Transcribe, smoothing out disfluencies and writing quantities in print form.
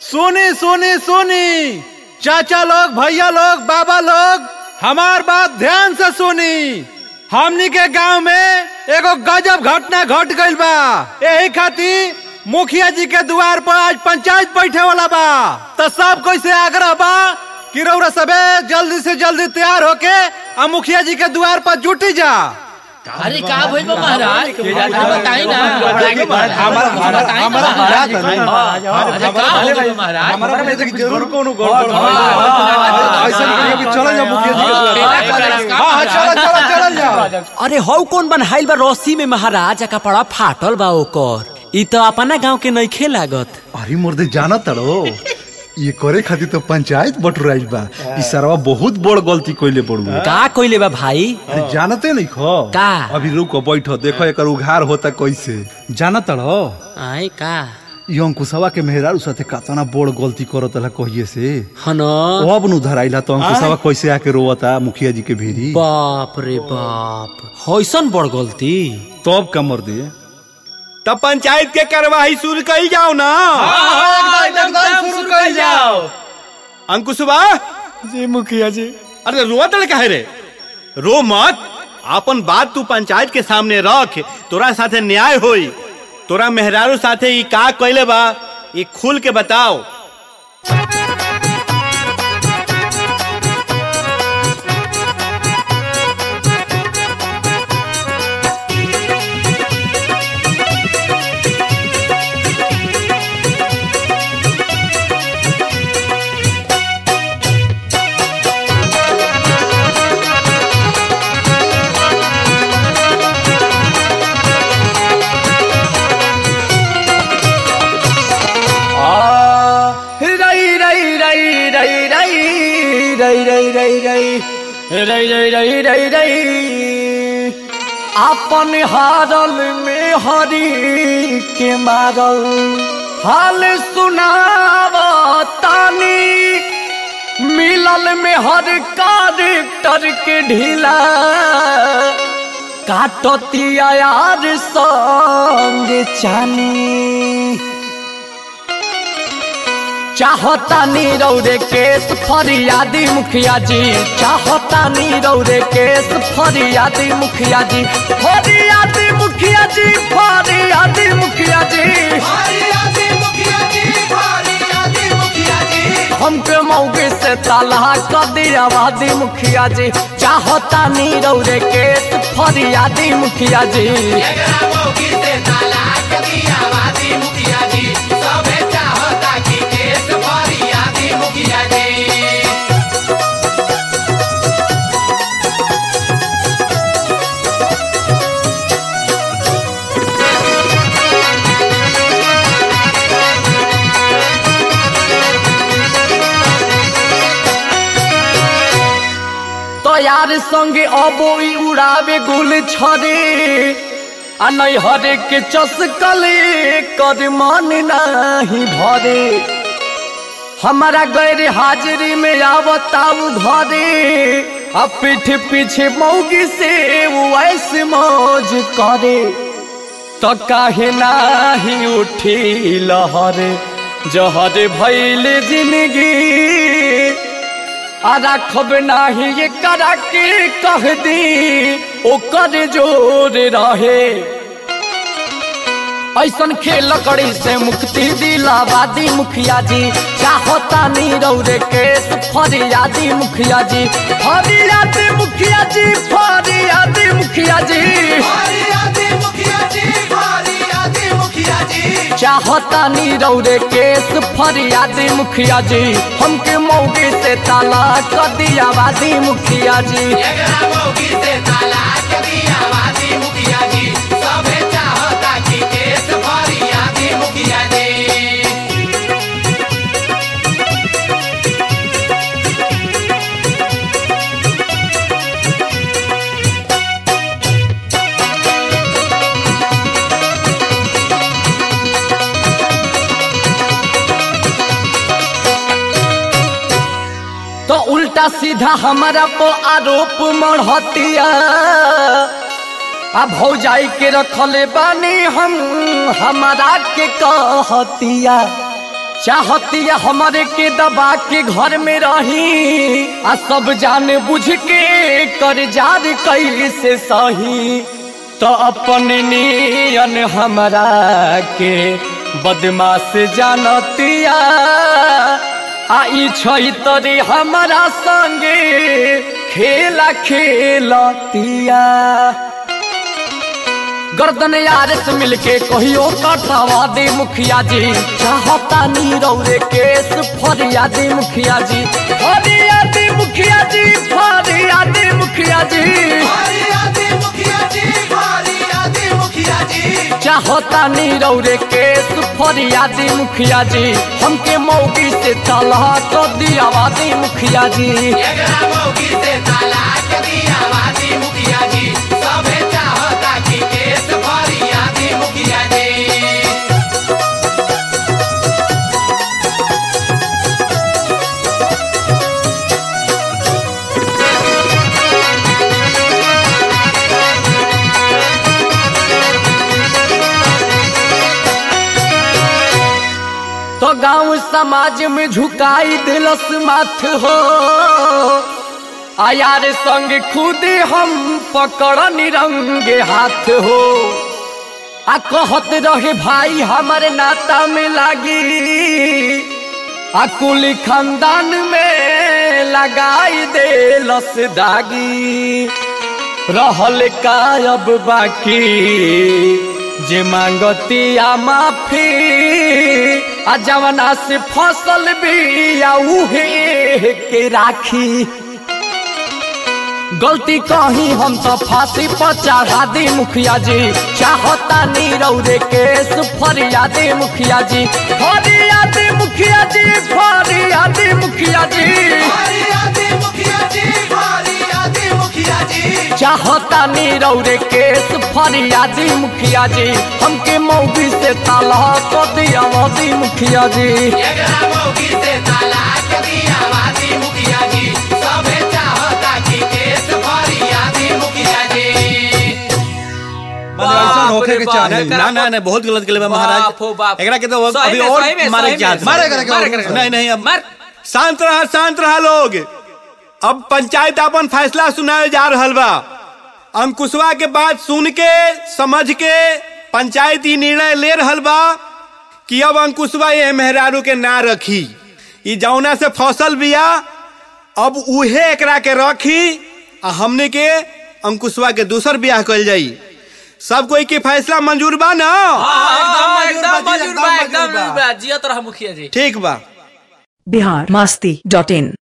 सुनी सुनी सुनी, चाचा लोग, भैया लोग, बाबा लोग, हमार बात ध्यान से सुनी। हमनी के गांव में एगो गजब घटना घट गइल बा। यही खातिर मुखिया जी के द्वार पर आज पंचायत बैठे वाला बा। तो सब कोई से आग्रह बा कि रउरा सबे जल्दी से जल्दी तैयार होके आ मुखिया जी के द्वार पर जुटी जा। अरे का भइल बा महाराज, बताई ना। हमारा में जरूर कोनो गड़बड़ ऐसा नहीं कि चल जा मुखिया जी के द्वार। हां चल जा। अरे हौ कौन बनहाइल बा रस्सी में महाराज, कपड़ा फाटल बा ओकर। ई तो अपना गांव के नइखे लागत। अरे मुर्दे जाना तड़ो, ये करे खातिर तो पंचायत बटुराइल बा। ई सरवा बहुत बड़ गलती कइले बड़ुए। का कइले बा भाई? अरे जानते नहीं खो का? अभी रुको बैठो, देखो एकर उघार होता कैसे। जाना तड़ो आई का ई अंकुशवा के मेहरारू साथे कातना बड़ गलती करत ला कहिए से। हनो अब नु धराइला तो अंकुशवा कैसे आके रोवता मुखिया जी के भीरी। बाप रे बाप, होइसन बड़ गलती। तब का मर्दे, तब पंचायत के कार्यवाही शुरू कई जाओ ना। एकदम शुरू कर जाओ। अंकुशवा जी मुखिया जी। अरे रोआ तड़ काहे रे? रो मत, अपन बात तू पंचायत के सामने रख। तोरा साथे न्याय होई। तोरा मेहरारू साथे ई का कइले बा ये खुल के बताओ। अपन हारल में हरी के मारल हाल सुनाव तानी, मिलल में हर कैरेक्टर के ढीला काटतिया यार संग चानी। चाहता नीरौरे केस फरियादी मुखिया जी, चाहता नीरौरे केस फरियादी मुखिया जी, फरियादी मुखिया जी, फरियादी मुखिया जी, फरियादी मुखिया जी, फरियादी मुखिया जी। हमके मौके से ताला कर दिया वादी मुखिया जी, चाहता नीरौरे केस फरियादी मुखिया जी। एकरा मौके से ताला कर दिया वादी मुखिया जी, सबे चाहता कि केस फरियादी मुखिया जी। तो यार संगे अबोई उड़ावे गुल छरे, आ नहीं हरे के चसकले कर मन नहीं भरे। हमारा गैर हाजिरी में आवताऊ घरे, आ पीठ पीछे मौगी से वो ऐसे मौज करे। तो काहे नाही उठी लहरे जहर भइल जिंदगी, आ राखब नाही ये करा के कह दी ओकर जोर रहे। ऐसन खेल कड़ी से मुक्ति दिलावादी मुखिया जी, चाहता नीरौरे केस फरियादी मुखिया जी, फरियादी मुखिया जी, फरियादी मुखिया जी, फरियादी मुखिया जी, फरियादी मुखिया जी। चाहता नीरौरे केस फरियादी मुखिया जी, हमके मौगी से ताला कर दिया वादी मुखिया जी। एकरा मौके से ताला कर दिया वादी मुखिया जी, सबे चाहता कि केस फरियादी मुखिया जी। तो उल्टा सीधा हमारा को आरोप मढ़तिया, अब भौजाई के रखले बानी हम, हमारा के कहतिया। चाहती हमारे के दबा के घर में रही आ सब जाने बुझ के कर जार कैसे सही तो अपने नियन हमरा के बदमाश जानतिया आई छई तरी हमारा संगे खेला खेलतिया गर्दन यार से मिलके कहियो कटवा दे मुखिया जी चाहता नी रौरे केस फरियादी मुखिया जी फरियादी मुखिया जी फरियादी मुखिया जी फरियादी मुखिया जी फरियादी मुखिया जी चाहता नी रौरे केस फरियादी मुखिया जी हमके मौगी से तलाक दिया वादी मुखिया जी एकरा मौगी से तलाक दिया वादी मुखिया जी सबे चाहता कि केस फरियादी मुखिया जी तो गांव समाज में झुकाई दिलस माथ हो आयार संग खुद हम पकड़नी रंगे हाथ हो आ कहत रहे भाई हमारे नाता में लागी आ कुल खानदान में लगाई दिलस दागी रहल कायब बाकी जे मांगतिया माफी आ जवना से फसल भी या उहे के राखी गलती कहीं हम तो फांसी पर चढ़ा दी मुखिया जी चाहता नी रौरे केस फरियादी मुखिया जी फरियादी मुखिया जी फरियादी मुखिया जी फरियादी मुखिया जी फरियादी मुखिया जी चाहता नी रौरे केस फरियादी मुखिया जी हमके मौगी से तलाक दिया वादी मुखिया जी एकरा मौगी से तलाक दिया वादी मुखिया जी सबे चाहता कि केस फरियादी मुखिया जी ऐसा होके के चाहे ना ना ना बहुत गलत केले बा महाराज एकरा के तो अभी और मारे के चाहत नहीं नहीं अब शांत रहा लोग अब पंचायत अपन फैसला सुनाए जा रहल बा अंकुशवा के बात सुन के समझ के पंचायत ई निर्णय ले रहल बा कि अब अंकुशवा ये मेहरारू के ना रखी ई जौना से फसल बिया अब उहे एकरा के रखी आ हमने के अंकुशवा के दूसर ब्याह कइल जाई सब कोई के फैसला मंजूर बा ना एकदम मंजूर बा जियत रहा मुखिया जी ठीक बा biharmasti.in